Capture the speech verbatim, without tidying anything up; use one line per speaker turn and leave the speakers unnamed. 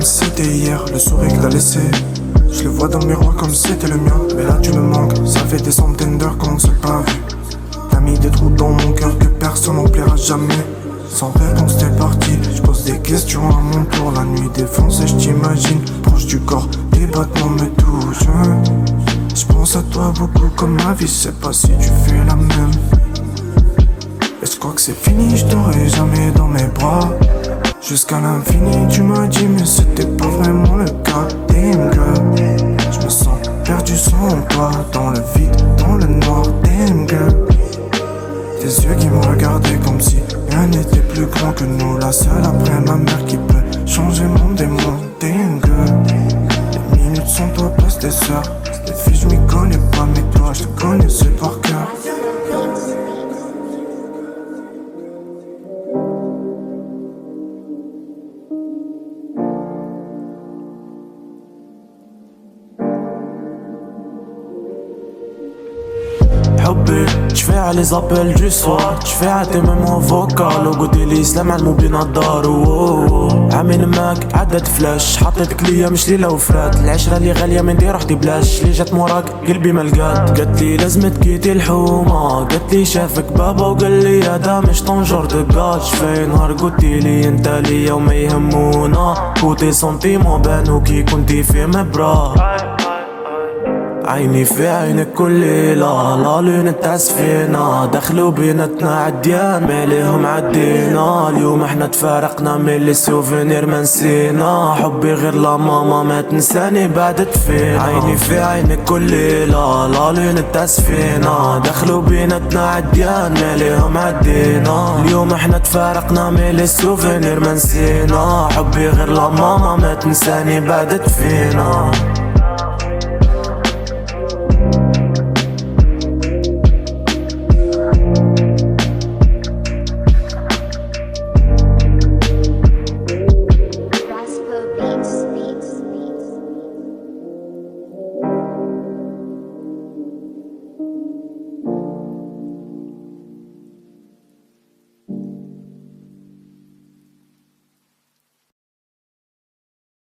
si c'était hier, le sourire que t'as laissé. Je le vois dans le miroir comme si c'était le mien. Mais là tu me manques, ça fait des centaines d'heures qu'on ne s'est pas vu. T'as mis des trous dans mon cœur que personne n'emplira jamais. Sans réponse t'es parti, je pose des questions à mon tour. La nuit défoncée, je t'imagine proche du corps, tes battements me touchent. Je pense à toi beaucoup comme ma vie, je sais pas si tu fais la même. Est-ce quoi que c'est fini, je t'aurai jamais dans mes bras. Jusqu'à l'infini tu m'as dit mais c'était pas vraiment le cas. Damn girl, je me sens perdu sans toi. Dans le vide, dans le noir, damn girl. Tes yeux qui me regardaient comme si rien n'était plus grand que nous. La seule après ma mère qui peut changer mon démon. Damn girl, les minutes sans toi passent des heures. Les filles je m'y connais pas mais toi je te connaissais par cœur.
حبي تشفي على لي زابيل دو سوار تشفي على tes mêmes vocales وقلتي لي سلام على الموبين الدار. عامين معاك عدت فلاش حطيتك ليا مش ليلة وفرات. العشرة اللي غالية من دي رحتي بلاش اللي جات موراك قلبي ملقات. قالت لي لازم تكيتي الحومة قالت لي شافك بابا وقال لي هذا مش طنجور دقات. شفاي نهار قلتي لي انت ليا وما يهمونا كوتي سنتيمون بانو كي كنتي في مبرا. عيني في عينك كل ليلة لا لون تاع سفينة دخلوا بيناتنا عديان ماليهم عدينا. اليوم احنا تفارقنا من لي سوفينير ما نسينا. حبي غير لا ماما ما تنساني بعد تفينا. عيني في عينك كل ليلة لا لون تاع سفينة دخلوا بيناتنا عديان ماليهم عدينا. اليوم احنا تفارقنا من لي سوفينير ما نسينا. حبي غير لا ماما ما تنساني بعد تفينا.